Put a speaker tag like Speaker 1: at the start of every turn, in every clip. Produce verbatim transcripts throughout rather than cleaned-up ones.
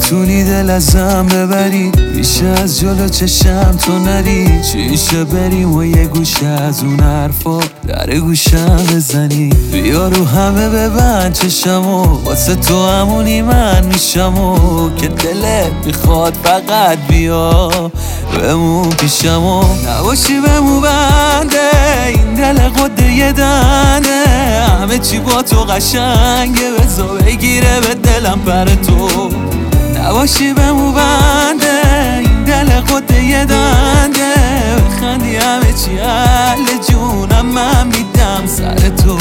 Speaker 1: میتونی دل ازم ببری، میشه از جلو چشم تو نری. چیشه بریم و یه گوشه از اون حرفا در گوشم بزنی. بیا رو همه ببند چشمو، واسه تو همونی من میشمو که دلت میخواد فقط بیا بمون پیشمو. نباشی بمون بنده این دل قده یه دنده، همه چی با تو قشنگه بذار بگیره به دلم پر تو. نباشی بمون بنده این دل قده یه دنده، بخندی همه چی حل جونم من میدم سر تو.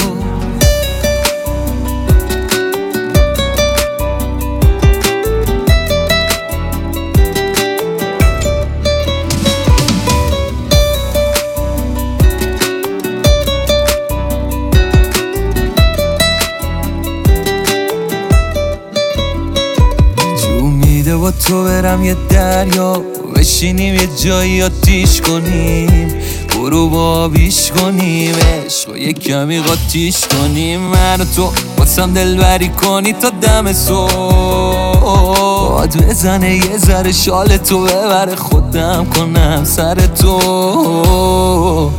Speaker 1: با تو برم یه دریا، بشینیم یه جایی آتیش کنیم، برو با آبیش کنیم، عشق و یه کمی قاتیش کنیم. من و تو واسم دلبری کنی تا دم صبح، باد بزنه یه ذره شال تو ببره خودم کنم سر تو.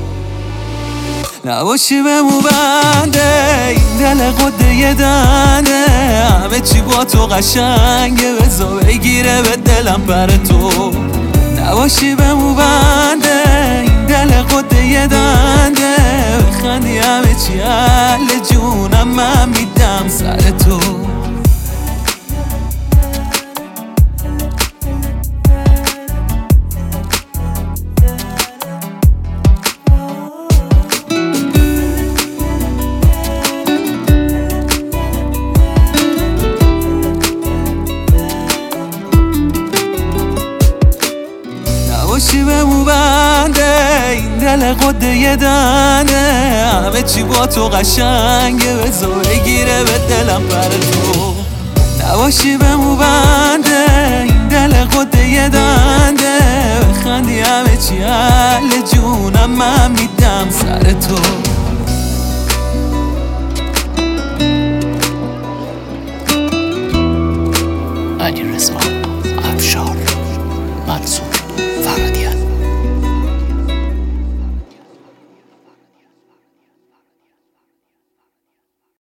Speaker 1: نباشی بمون بنده این دل قده یه دنده، همه چی با تو قشنگه بذار بگیره به دلم پر تو. نباشی بمون بنده این دل قده یه دنده، بخندی همه چی حل جونم من میدم سر تو. نباشی بمون بنده این دل قده یه دنده، همه چی با تو قشنگه بذار بگیره به دلم پر تو. نباشی بمون بنده این دل قده یه دنده، بخندی همه چی حل جونم من میدم سر تو.